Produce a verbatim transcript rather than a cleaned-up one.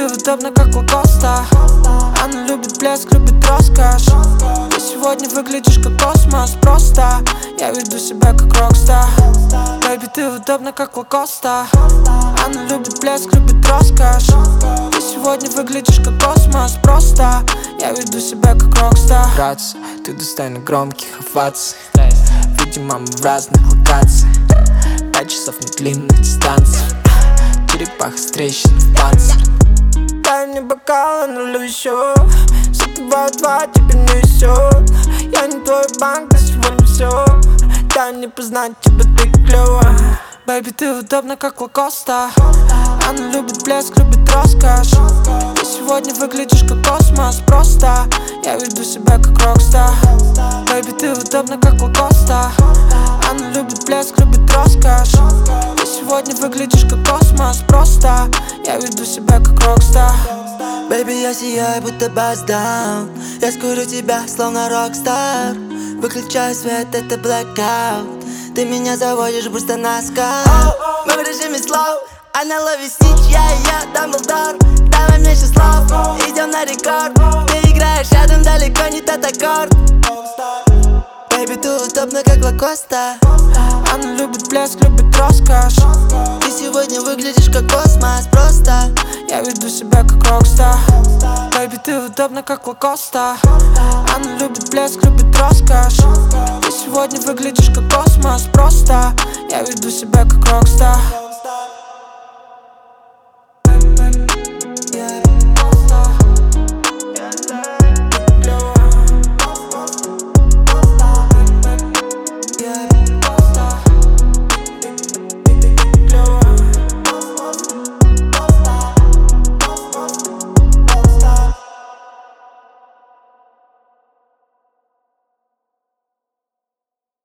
ты удобна, как Лакоста. Она любит блеск, любит роскошь. Ты сегодня выглядишь как космос. Просто я веду себя как рокстар. Бэйби, ты удобна, как Лакоста. Она любит блеск, любит роскошь. Ты сегодня выглядишь как космос. Просто я веду себя как рокстар. Братцы, ты достойна громких оваций. Видимо, мы в разных локациях. Пять часов на длинных дистанциях. Черепаха с трещиной в панцире. Дай мне бокал, налью еще. Запиваю два, тебе несет. Я не твой банк, на сегодня все. Дай мне познать тебя, ты клёва. Бэйби, ты удобна, как Лакоста. Она любит блеск, любит роскошь. Ты сегодня выглядишь как космос. Просто я веду себя как рокстар. Бэйби, ты удобна, как Лакоста. Она любит блеск, любит роскошь. Ты сегодня выглядишь как космос. Просто я веду себя как рокстар. Бэйби, я сияю, будто баздаун. Я скурю тебя, словно рокстар. Выключаю свет, это blackout. Ты меня заводишь быстро на скат. Мы в режиме слов. Она ловит снич, я ее Дамблдор. Давай мне сейчас слов, идем на рекорд. Ты играешь рядом, далеко не тот аккорд. Бэйби, ты удобна, как Лакоста. Она любит блеск, любит роскошь. Ты сегодня выглядишь как космос. Просто я веду себя как рокстар. Бэйби, ты удобна, как Лакоста. Она любит блеск, любит роскошь. Ты сегодня выглядишь как космос. Просто я веду себя как рокстар.